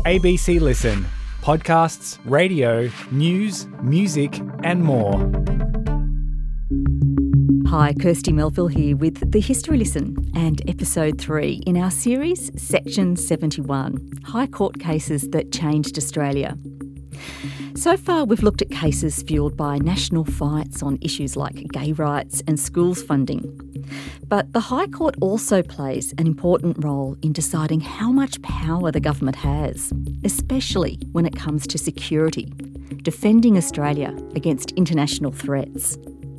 ABC Listen. Podcasts, radio, news, music and more. Hi, Kirsty Melville here with The History Lesson and Episode 3 in our series Section 71, High Court Cases That Changed Australia. So far we've looked at cases fuelled by national fights on issues like gay rights and schools funding. But the High Court also plays an important role in deciding how much power the government has, especially when it comes to security, defending Australia against international threats.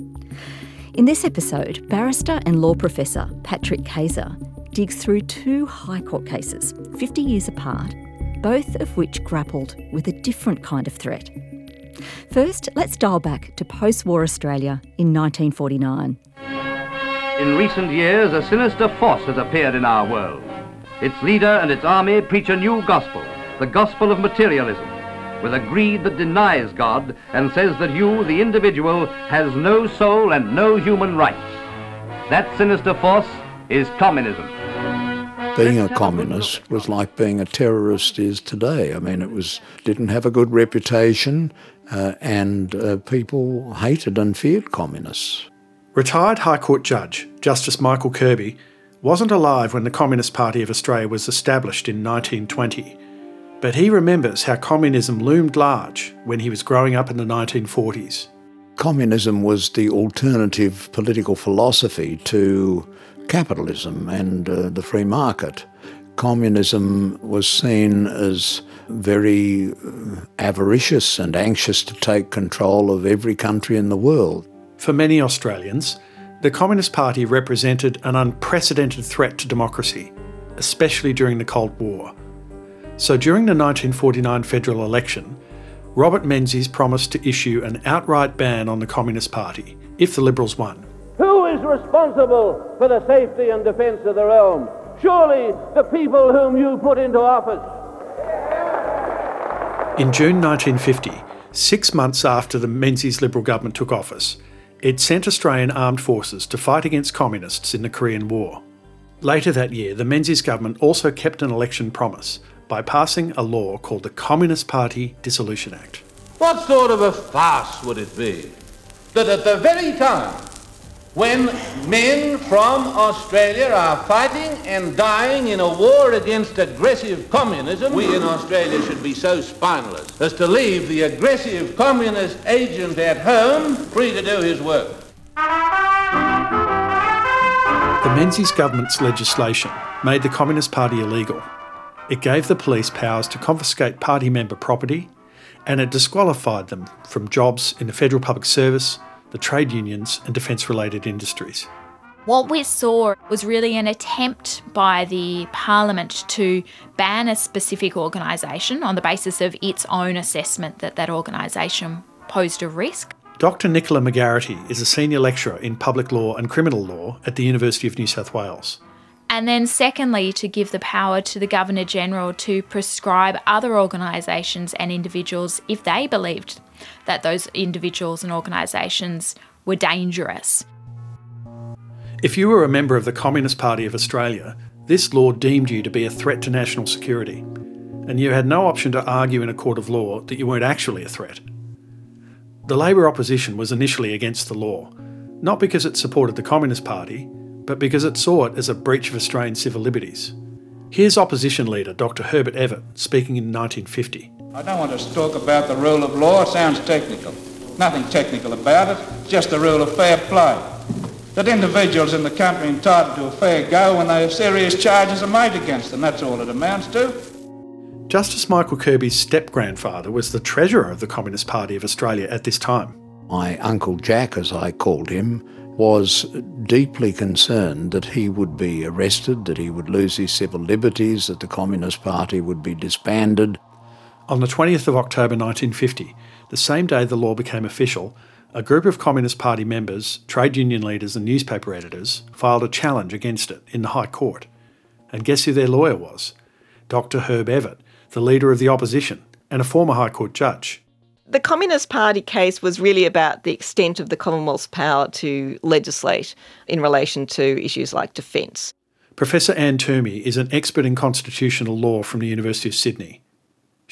In this episode, barrister and law professor Patrick Kayser digs through two High Court cases, 50 years apart, both of which grappled with a different kind of threat. First, let's dial back to post-war Australia in 1949. In recent years, a sinister force has appeared in our world. Its leader and its army preach a new gospel, the gospel of materialism, with a greed that denies God and says that you, the individual, has no soul and no human rights. That sinister force is communism. Being a communist was like being a terrorist is today. I mean, didn't have a good reputation and people hated and feared communists. Retired High Court Judge Justice Michael Kirby wasn't alive when the Communist Party of Australia was established in 1920. But he remembers how communism loomed large when he was growing up in the 1940s. Communism was the alternative political philosophy to capitalism and the free market. Communism was seen as very avaricious and anxious to take control of every country in the world. For many Australians, the Communist Party represented an unprecedented threat to democracy, especially during the Cold War. So during the 1949 federal election, Robert Menzies promised to issue an outright ban on the Communist Party if the Liberals won. Who is responsible for the safety and defence of the realm? Surely the people whom you put into office. In June 1950, 6 months after the Menzies Liberal government took office, it sent Australian armed forces to fight against communists in the Korean War. Later that year, the Menzies government also kept an election promise by passing a law called the Communist Party Dissolution Act. What sort of a farce would it be that at the very time when men from Australia are fighting and dying in a war against aggressive communism, we in Australia should be so spineless as to leave the aggressive communist agent at home free to do his work? The Menzies government's legislation made the Communist Party illegal. It gave the police powers to confiscate party member property, and it disqualified them from jobs in the federal public service, the trade unions and defence-related industries. What we saw was really an attempt by the Parliament to ban a specific organisation on the basis of its own assessment that that organisation posed a risk. Dr Nicola McGarity is a senior lecturer in public law and criminal law at the University of New South Wales. And then secondly, to give the power to the Governor-General to prescribe other organisations and individuals if they believed that those individuals and organisations were dangerous. If you were a member of the Communist Party of Australia, this law deemed you to be a threat to national security, and you had no option to argue in a court of law that you weren't actually a threat. The Labor opposition was initially against the law, not because it supported the Communist Party, but because it saw it as a breach of Australian civil liberties. Here's opposition leader Dr Herbert Evatt speaking in 1950. I don't want to talk about the rule of law, it sounds technical. Nothing technical about it, just the rule of fair play. That individuals in the country are entitled to a fair go when they have serious charges are made against them, that's all it amounts to. Justice Michael Kirby's step-grandfather was the treasurer of the Communist Party of Australia at this time. My Uncle Jack, as I called him, was deeply concerned that he would be arrested, that he would lose his civil liberties, that the Communist Party would be disbanded. On the 20th of October 1950, the same day the law became official, a group of Communist Party members, trade union leaders and newspaper editors filed a challenge against it in the High Court. And guess who their lawyer was? Dr Herb Evatt, the leader of the opposition and a former High Court judge. The Communist Party case was really about the extent of the Commonwealth's power to legislate in relation to issues like defence. Professor Anne Toomey is an expert in constitutional law from the University of Sydney.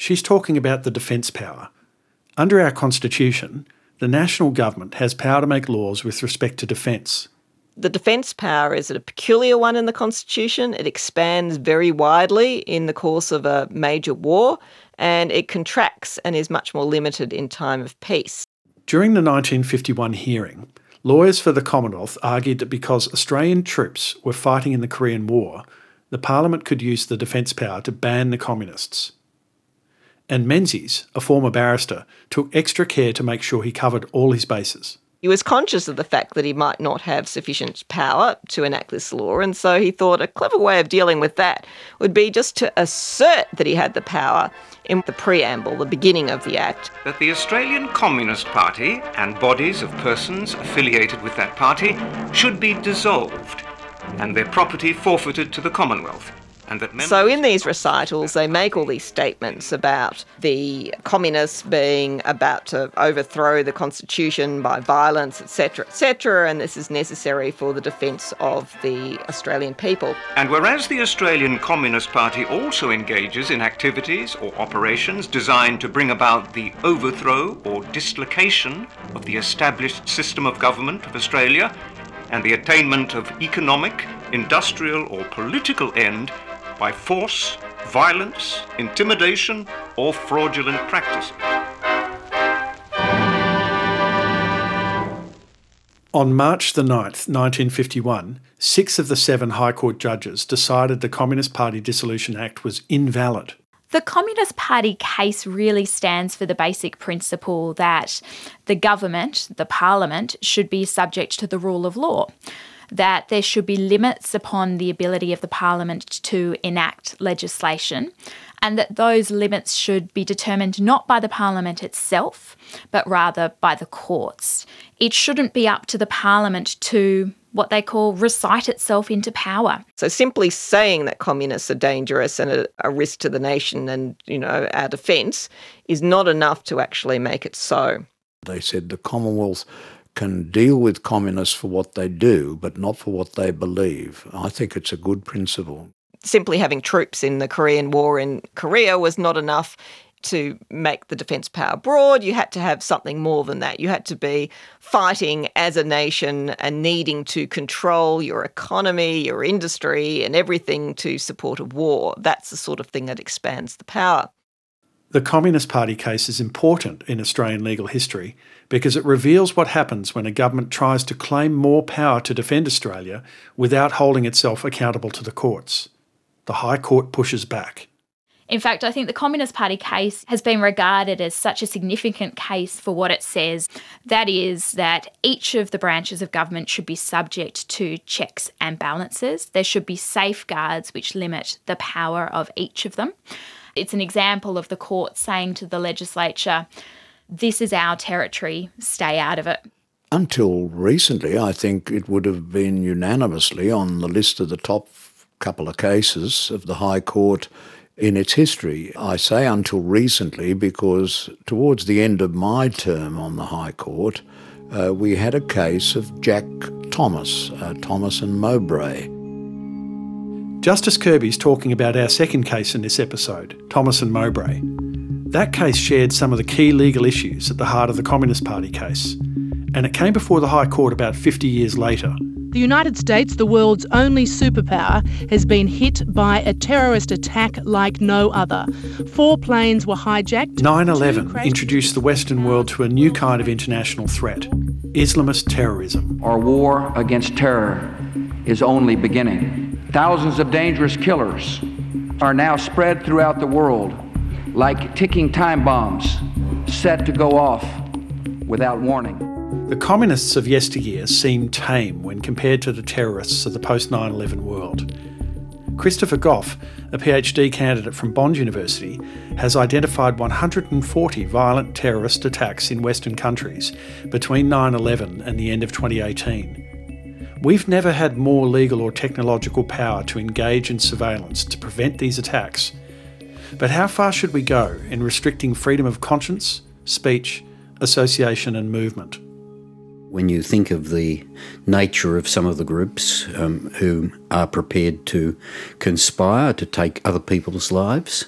She's talking about the defence power. Under our Constitution, the national government has power to make laws with respect to defence. The defence power is a peculiar one in the Constitution. It expands very widely in the course of a major war, and it contracts and is much more limited in time of peace. During the 1951 hearing, lawyers for the Commonwealth argued that because Australian troops were fighting in the Korean War, the Parliament could use the defence power to ban the communists. And Menzies, a former barrister, took extra care to make sure he covered all his bases. He was conscious of the fact that he might not have sufficient power to enact this law, and so he thought a clever way of dealing with that would be just to assert that he had the power in the preamble, the beginning of the Act. That the Australian Communist Party and bodies of persons affiliated with that party should be dissolved and their property forfeited to the Commonwealth. So in these recitals, they make all these statements about the communists being about to overthrow the Constitution by violence, etc., and this is necessary for the defence of the Australian people. And whereas the Australian Communist Party also engages in activities or operations designed to bring about the overthrow or dislocation of the established system of government of Australia and the attainment of economic, industrial or political end by force, violence, intimidation, or fraudulent practices. On March the 9th, 1951, 6 of the 7 High Court judges decided the Communist Party Dissolution Act was invalid. The Communist Party case really stands for the basic principle that the government, the parliament, should be subject to the rule of law, that there should be limits upon the ability of the parliament to enact legislation, and that those limits should be determined not by the parliament itself, but rather by the courts. It shouldn't be up to the parliament to what they call recite itself into power. So simply saying that communists are dangerous and a risk to the nation and, our defence is not enough to actually make it so. They said the Commonwealth can deal with communists for what they do, but not for what they believe. I think it's a good principle. Simply having troops in the Korean War in Korea was not enough to make the defence power broad. You had to have something more than that. You had to be fighting as a nation and needing to control your economy, your industry and everything to support a war. That's the sort of thing that expands the power. The Communist Party case is important in Australian legal history because it reveals what happens when a government tries to claim more power to defend Australia without holding itself accountable to the courts. The High Court pushes back. In fact, I think the Communist Party case has been regarded as such a significant case for what it says. That is that each of the branches of government should be subject to checks and balances. There should be safeguards which limit the power of each of them. It's an example of the court saying to the legislature, this is our territory, stay out of it. Until recently, I think it would have been unanimously on the list of the top couple of cases of the High Court in its history. I say until recently because towards the end of my term on the High Court, we had a case of Jack Thomas, Thomas and Mowbray. Justice Kirby's talking about our second case in this episode, Thomas and Mowbray. That case shared some of the key legal issues at the heart of the Communist Party case, and it came before the High Court about 50 years later. The United States, the world's only superpower, has been hit by a terrorist attack like no other. 4 planes were hijacked. 9/11 introduced the Western world to a new kind of international threat, Islamist terrorism. Our war against terror is only beginning. Thousands of dangerous killers are now spread throughout the world like ticking time bombs set to go off without warning. The communists of yesteryear seem tame when compared to the terrorists of the post-9/11 world. Christopher Goff, a PhD candidate from Bond University, has identified 140 violent terrorist attacks in Western countries between 9/11 and the end of 2018. We've never had more legal or technological power to engage in surveillance to prevent these attacks. But how far should we go in restricting freedom of conscience, speech, association and movement? When you think of the nature of some of the groups who are prepared to conspire to take other people's lives,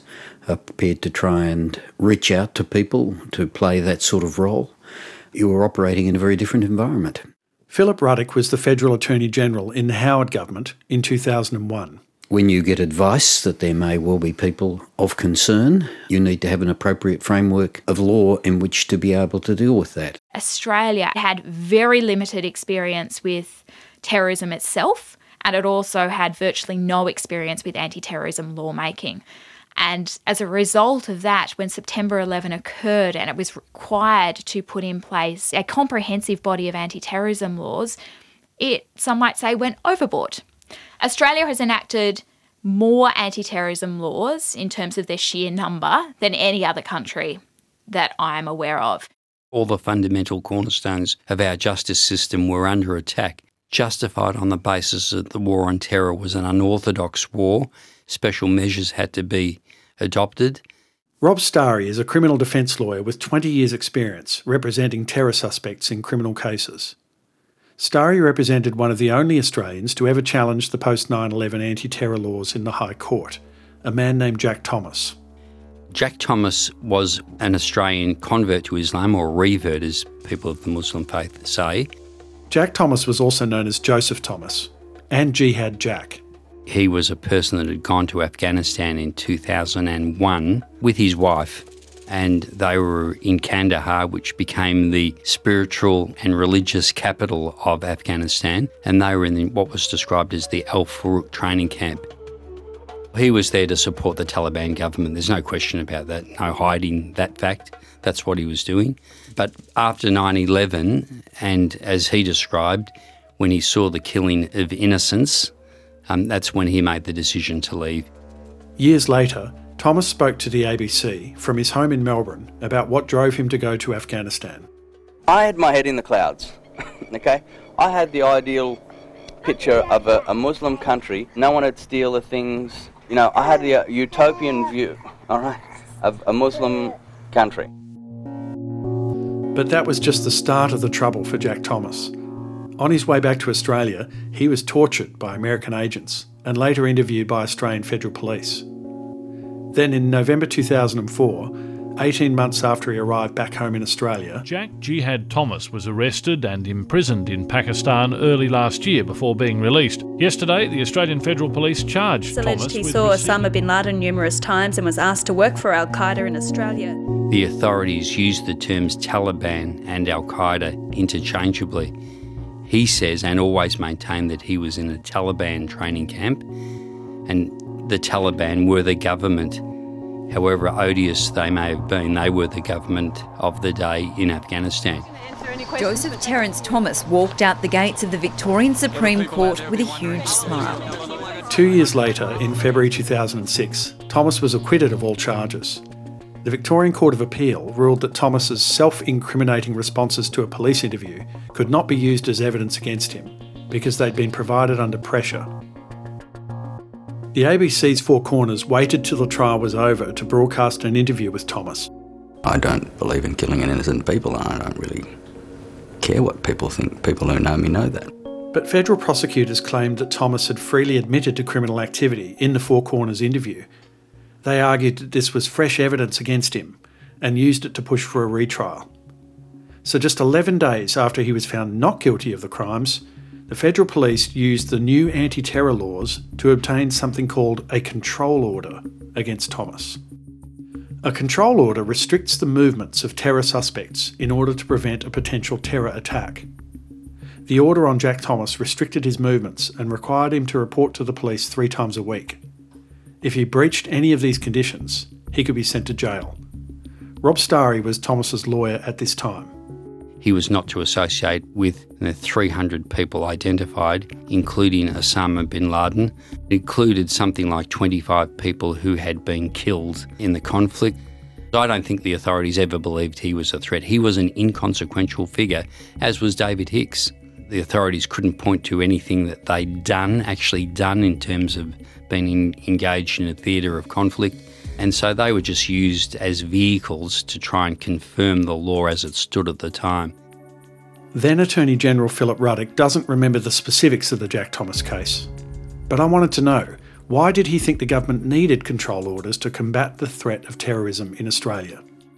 are prepared to try and reach out to people to play that sort of role, you were operating in a very different environment. Philip Ruddock was the Federal Attorney General in the Howard government in 2001. When you get advice that there may well be people of concern, you need to have an appropriate framework of law in which to be able to deal with that. Australia had very limited experience with terrorism itself, and it also had virtually no experience with anti-terrorism lawmaking. And as a result of that, when September 11 occurred and it was required to put in place a comprehensive body of anti-terrorism laws, it, some might say, went overboard. Australia has enacted more anti-terrorism laws in terms of their sheer number than any other country that I'm aware of. All the fundamental cornerstones of our justice system were under attack, justified on the basis that the war on terror was an unorthodox war. Special measures had to be adopted. Rob Starry is a criminal defence lawyer with 20 years' experience representing terror suspects in criminal cases. Starry represented one of the only Australians to ever challenge the post-9/11 anti-terror laws in the High Court, a man named Jack Thomas. Jack Thomas was an Australian convert to Islam, or revert as people of the Muslim faith say. Jack Thomas was also known as Joseph Thomas and Jihad Jack. He was a person that had gone to Afghanistan in 2001 with his wife, and they were in Kandahar, which became the spiritual and religious capital of Afghanistan, and they were in what was described as the Al-Faruq training camp. He was there to support the Taliban government. There's no question about that, no hiding that fact. That's what he was doing. But after 9/11, and as he described, when he saw the killing of innocents, that's when he made the decision to leave. Years later, Thomas spoke to the ABC from his home in Melbourne about what drove him to go to Afghanistan. I had my head in the clouds, okay? I had the ideal picture of a Muslim country. No one would steal the things. You know, I had the utopian view, all right, of a Muslim country. But that was just the start of the trouble for Jack Thomas. On his way back to Australia, he was tortured by American agents and later interviewed by Australian Federal Police. Then in November 2004, 18 months after he arrived back home in Australia, Jack Jihad Thomas was arrested and imprisoned in Pakistan early last year before being released. Yesterday, the Australian Federal Police charged Thomas alleged he saw Osama bin Laden numerous times and was asked to work for Al-Qaeda in Australia. The authorities used the terms Taliban and Al-Qaeda interchangeably. He says, and always maintained, that he was in a Taliban training camp, and the Taliban were the government. However odious they may have been, they were the government of the day in Afghanistan. Joseph Terence Thomas walked out the gates of the Victorian Supreme Court with a huge smile. 2 years later, in February 2006, Thomas was acquitted of all charges. The Victorian Court of Appeal ruled that Thomas's self-incriminating responses to a police interview could not be used as evidence against him because they'd been provided under pressure. The ABC's Four Corners waited till the trial was over to broadcast an interview with Thomas. I don't believe in killing innocent people, and I don't really care what people think. People who know me know that. But federal prosecutors claimed that Thomas had freely admitted to criminal activity in the Four Corners interview. They argued that this was fresh evidence against him and used it to push for a retrial. So just 11 days after he was found not guilty of the crimes, the Federal Police used the new anti-terror laws to obtain something called a control order against Thomas. A control order restricts the movements of terror suspects in order to prevent a potential terror attack. The order on Jack Thomas restricted his movements and required him to report to the police 3 times a week. If he breached any of these conditions, he could be sent to jail. Rob Starry was Thomas's lawyer at this time. He was not to associate with the 300 people identified, including Osama bin Laden. It included something like 25 people who had been killed in the conflict. I don't think the authorities ever believed he was a threat. He was an inconsequential figure, as was David Hicks. The authorities couldn't point to anything that they'd actually done in terms of being engaged in a theatre of conflict. And so they were just used as vehicles to try and confirm the law as it stood at the time. Then Attorney General Philip Ruddock doesn't remember the specifics of the Jack Thomas case. But I wanted to know, Why did he think the government needed control orders to combat the threat of terrorism in Australia?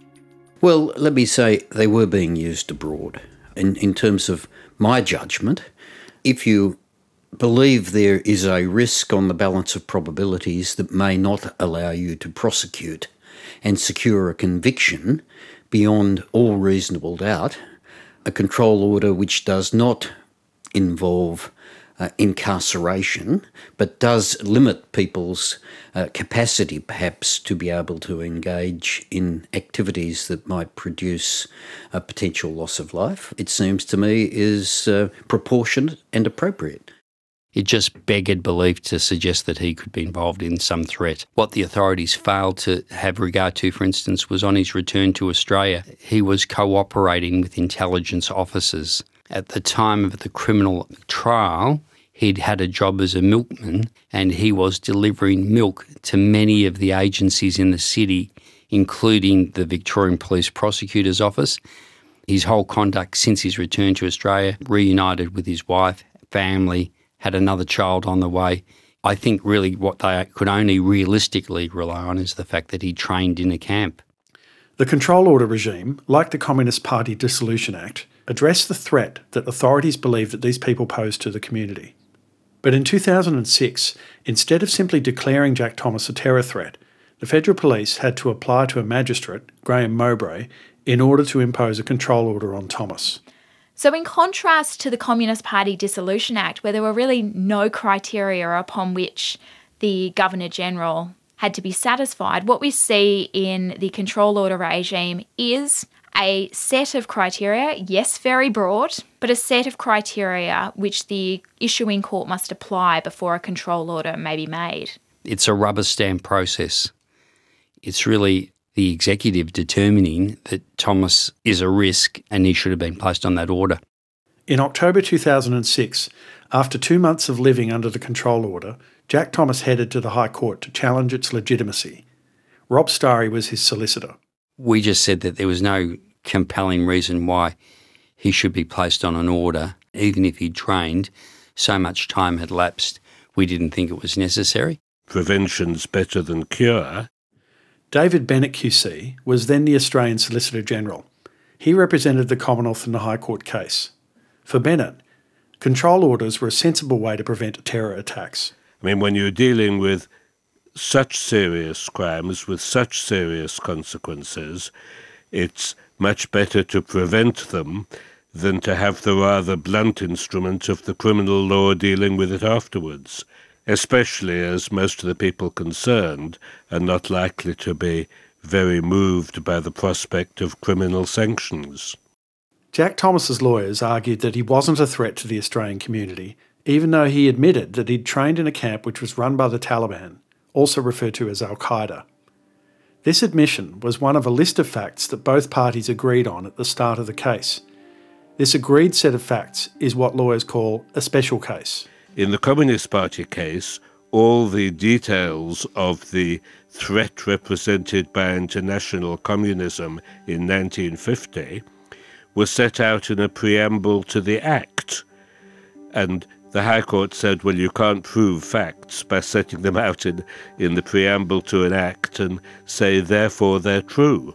Well, let me say they were being used abroad. In terms of my judgment, if you believe there is a risk on the balance of probabilities that may not allow you to prosecute and secure a conviction beyond all reasonable doubt, a control order which does not involve incarceration but does limit people's capacity perhaps to be able to engage in activities that might produce a potential loss of life, it seems to me is proportionate and appropriate. It just beggared belief to suggest that he could be involved in some threat. What the authorities failed to have regard to, for instance, was on his return to Australia, he was cooperating with intelligence officers. At the time of the criminal trial, he'd had a job as a milkman and he was delivering milk to many of the agencies in the city, including the Victorian Police Prosecutor's Office. His whole conduct since his return to Australia, reunited with his wife, family, had another child on the way. I think really what they could only realistically rely on is the fact that he trained in a camp. The control order regime, like the Communist Party Dissolution Act, addressed the threat that authorities believed that these people posed to the community. But in 2006, instead of simply declaring Jack Thomas a terror threat, the Federal Police had to apply to a magistrate, Graham Mowbray, in order to impose a control order on Thomas. So in contrast to the Communist Party Dissolution Act, where there were really no criteria upon which the Governor-General had to be satisfied, what we see in the control order regime is a set of criteria, yes, very broad, but a set of criteria which the issuing court must apply before a control order may be made. It's a rubber stamp process. It's really the executive determining that Thomas is a risk and he should have been placed on that order. In October 2006, after 2 months of living under the control order, Jack Thomas headed to the High Court to challenge its legitimacy. Rob Starry was his solicitor. We just said that there was no compelling reason why he should be placed on an order. Even if he'd trained, so much time had lapsed, we didn't think it was necessary. Prevention's better than cure. David Bennett QC was then the Australian Solicitor General. He represented the Commonwealth in the High Court case. For Bennett, control orders were a sensible way to prevent terror attacks. I mean, when you're dealing with such serious crimes, with such serious consequences, it's much better to prevent them than to have the rather blunt instrument of the criminal law dealing with it afterwards, especially as most of the people concerned are not likely to be very moved by the prospect of criminal sanctions. Jack Thomas's lawyers argued that he wasn't a threat to the Australian community, even though he admitted that he'd trained in a camp which was run by the Taliban, also referred to as Al-Qaeda. This admission was one of a list of facts that both parties agreed on at the start of the case. This agreed set of facts is what lawyers call a special case. In the Communist Party case, all the details of the threat represented by international communism in 1950 were set out in a preamble to the Act. And the High Court said, well, you can't prove facts by setting them out in the preamble to an Act and say, therefore, they're true.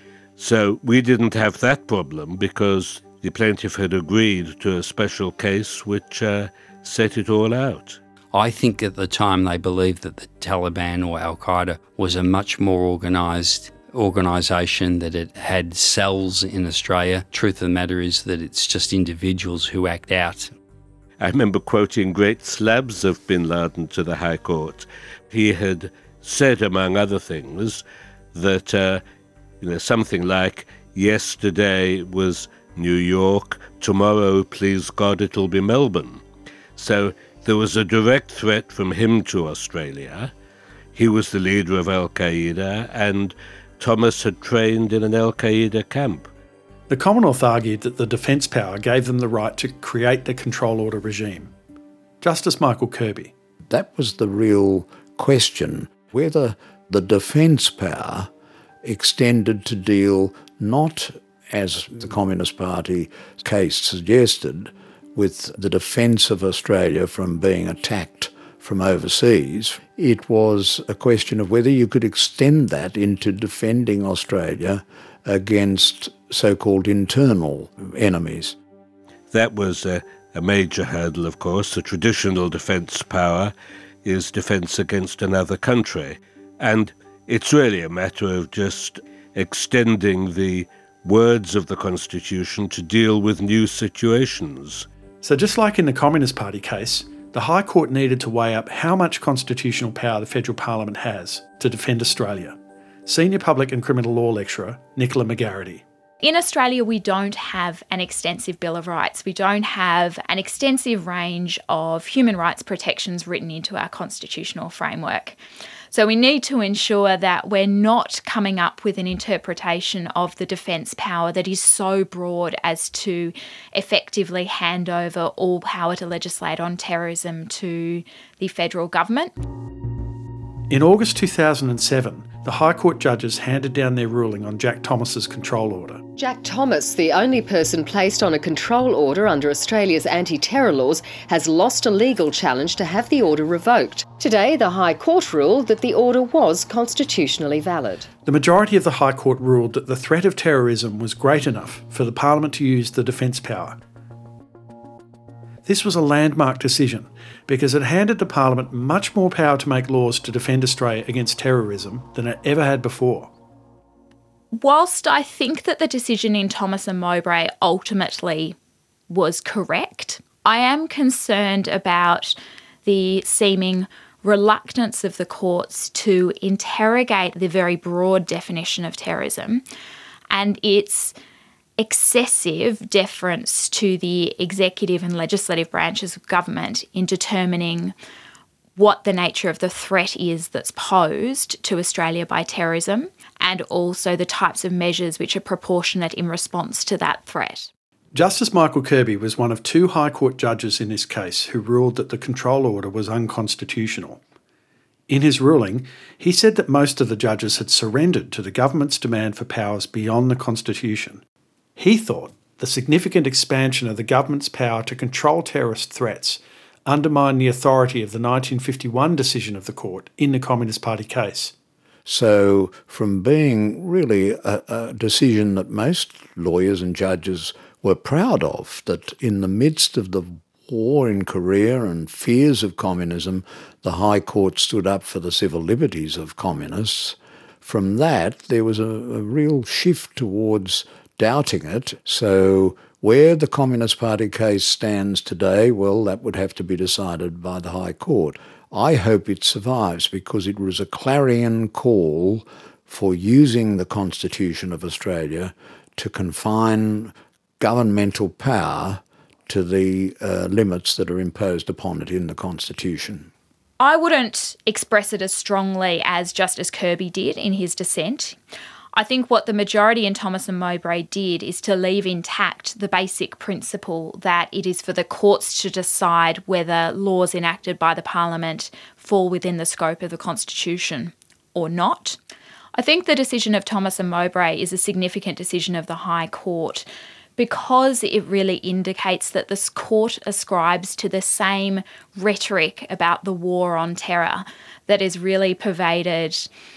So we didn't have that problem because the plaintiff had agreed to a special case which set it all out. I think at the time they believed that the Taliban or Al-Qaeda was a much more organised organisation, that it had cells in Australia. Truth of the matter is that it's just individuals who act out. I remember quoting great slabs of bin Laden to the High Court. He had said, among other things, that something like, yesterday was New York, tomorrow, please God, it'll be Melbourne. So there was a direct threat from him to Australia. He was the leader of Al-Qaeda, and Thomas had trained in an Al-Qaeda camp. The Commonwealth argued that the defence power gave them the right to create the control order regime. Justice Michael Kirby. That was the real question, whether the defence power extended to deal not, as the Communist Party case suggested, with the defence of Australia from being attacked from overseas. It was a question of whether you could extend that into defending Australia against so-called internal enemies. That was a major hurdle, of course. The traditional defence power is defence against another country. And it's really a matter of just extending the words of the Constitution to deal with new situations. So just like in the Communist Party case, the High Court needed to weigh up how much constitutional power the Federal Parliament has to defend Australia. Senior Public and Criminal Law lecturer Nicola McGarity. In Australia, we don't have an extensive Bill of Rights. We don't have an extensive range of human rights protections written into our constitutional framework. So we need to ensure that we're not coming up with an interpretation of the defence power that is so broad as to effectively hand over all power to legislate on terrorism to the federal government. In August 2007, the High Court judges handed down their ruling on Jack Thomas's control order. Jack Thomas, the only person placed on a control order under Australia's anti-terror laws, has lost a legal challenge to have the order revoked. Today, the High Court ruled that the order was constitutionally valid. The majority of the High Court ruled that the threat of terrorism was great enough for the Parliament to use the defence power. This was a landmark decision because it handed the Parliament much more power to make laws to defend Australia against terrorism than it ever had before. Whilst I think that the decision in Thomas and Mowbray ultimately was correct, I am concerned about the seeming reluctance of the courts to interrogate the very broad definition of terrorism and its excessive deference to the executive and legislative branches of government in determining what the nature of the threat is that's posed to Australia by terrorism, and also the types of measures which are proportionate in response to that threat. Justice Michael Kirby was one of two High Court judges in this case who ruled that the control order was unconstitutional. In his ruling, he said that most of the judges had surrendered to the government's demand for powers beyond the Constitution. He thought the significant expansion of the government's power to control terrorist threats undermined the authority of the 1951 decision of the court in the Communist Party case. So from being really a decision that most lawyers and judges were proud of, that in the midst of the war in Korea and fears of communism, the High Court stood up for the civil liberties of communists, from that there was a real shift towards doubting it. So where the Communist Party case stands today, well, that would have to be decided by the High Court. I hope it survives because it was a clarion call for using the Constitution of Australia to confine governmental power to the limits that are imposed upon it in the Constitution. I wouldn't express it as strongly as Justice Kirby did in his dissent. I think what the majority in Thomas and Mowbray did is to leave intact the basic principle that it is for the courts to decide whether laws enacted by the Parliament fall within the scope of the Constitution or not. I think the decision of Thomas and Mowbray is a significant decision of the High Court because it really indicates that this court ascribes to the same rhetoric about the war on terror that has really pervaded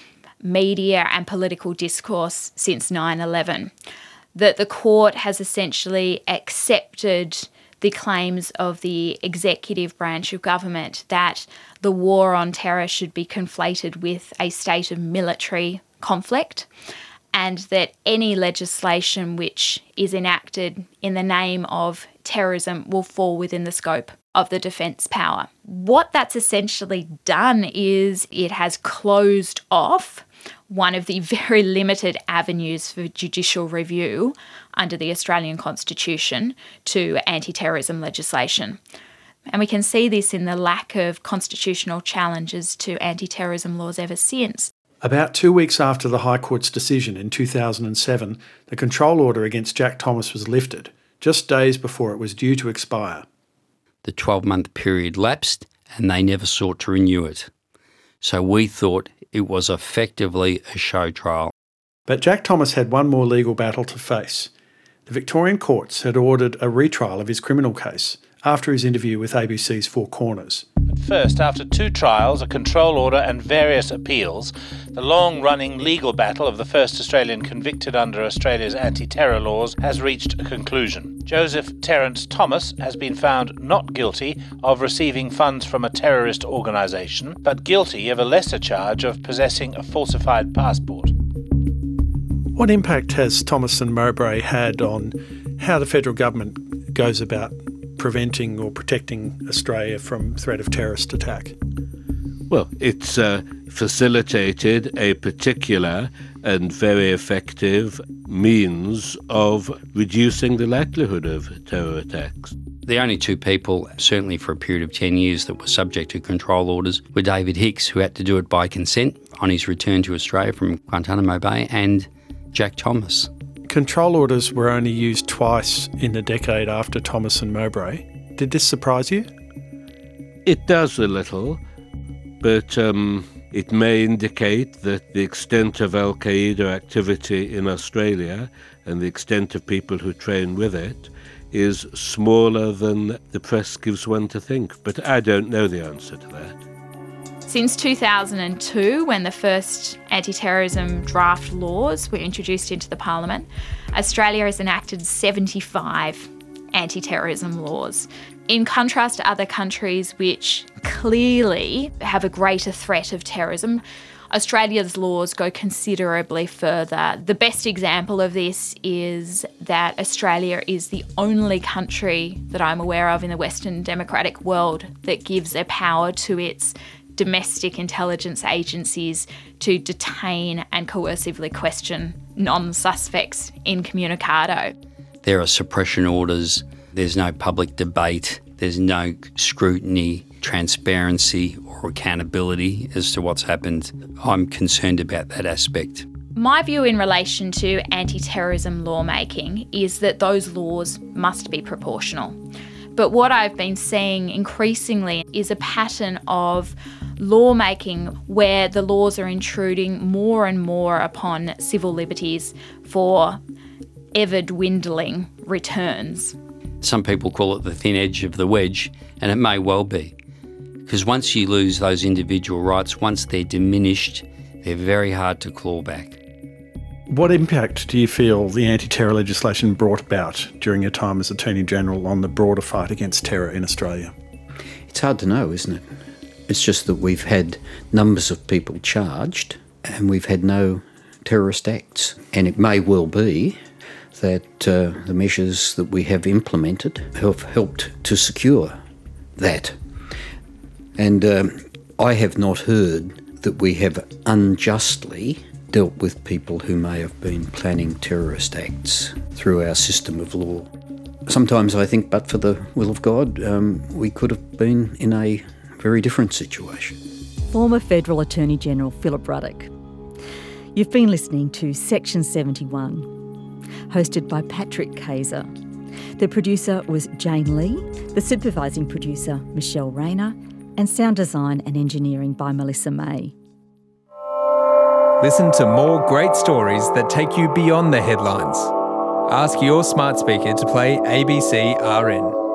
media and political discourse since 9/11, that the court has essentially accepted the claims of the executive branch of government that the war on terror should be conflated with a state of military conflict, and that any legislation which is enacted in the name of terrorism will fall within the scope of the defence power. What that's essentially done is it has closed off one of the very limited avenues for judicial review under the Australian Constitution to anti-terrorism legislation. And we can see this in the lack of constitutional challenges to anti-terrorism laws ever since. About 2 weeks after the High Court's decision in 2007, the control order against Jack Thomas was lifted, just days before it was due to expire. The 12-month period lapsed and they never sought to renew it. So we thought it was effectively a show trial. But Jack Thomas had one more legal battle to face. The Victorian courts had ordered a retrial of his criminal case after his interview with ABC's Four Corners. First, after 2 trials, a control order and various appeals, the long-running legal battle of the first Australian convicted under Australia's anti-terror laws has reached a conclusion. Joseph Terence Thomas has been found not guilty of receiving funds from a terrorist organisation, but guilty of a lesser charge of possessing a falsified passport. What impact has Thomas and Mowbray had on how the federal government goes about preventing or protecting Australia from threat of terrorist attack? Well, it's facilitated a particular and very effective means of reducing the likelihood of terror attacks. The only 2 people, certainly for a period of 10 years, that were subject to control orders were David Hicks, who had to do it by consent on his return to Australia from Guantanamo Bay, and Jack Thomas. Control orders were only used twice in the decade after Thomas and Mowbray. Did this surprise you? It does a little, but it may indicate that the extent of Al-Qaeda activity in Australia and the extent of people who train with it is smaller than the press gives one to think. But I don't know the answer to that. Since 2002, when the first anti-terrorism draft laws were introduced into the Parliament, Australia has enacted 75 anti-terrorism laws. In contrast to other countries which clearly have a greater threat of terrorism, Australia's laws go considerably further. The best example of this is that Australia is the only country that I'm aware of in the Western democratic world that gives a power to its domestic intelligence agencies to detain and coercively question non-suspects incommunicado. There are suppression orders, there's no public debate, there's no scrutiny, transparency or accountability as to what's happened. I'm concerned about that aspect. My view in relation to anti-terrorism lawmaking is that those laws must be proportional. But what I've been seeing increasingly is a pattern of lawmaking where the laws are intruding more and more upon civil liberties for ever-dwindling returns. Some people call it the thin edge of the wedge, and it may well be. Because once you lose those individual rights, once they're diminished, they're very hard to claw back. What impact do you feel the anti-terror legislation brought about during your time as Attorney-General on the broader fight against terror in Australia? It's hard to know, isn't it? It's just that we've had numbers of people charged and we've had no terrorist acts. And it may well be that the measures that we have implemented have helped to secure that. And I have not heard that we have unjustly dealt with people who may have been planning terrorist acts through our system of law. Sometimes I think, but for the will of God, we could have been in a very different situation. Former Federal Attorney-General Philip Ruddock. You've been listening to Section 71, hosted by Patrick Kayser. The producer was Jane Lee, the supervising producer Michelle Rayner, and sound design and engineering by Melissa May. Listen to more great stories that take you beyond the headlines. Ask your smart speaker to play ABC RN.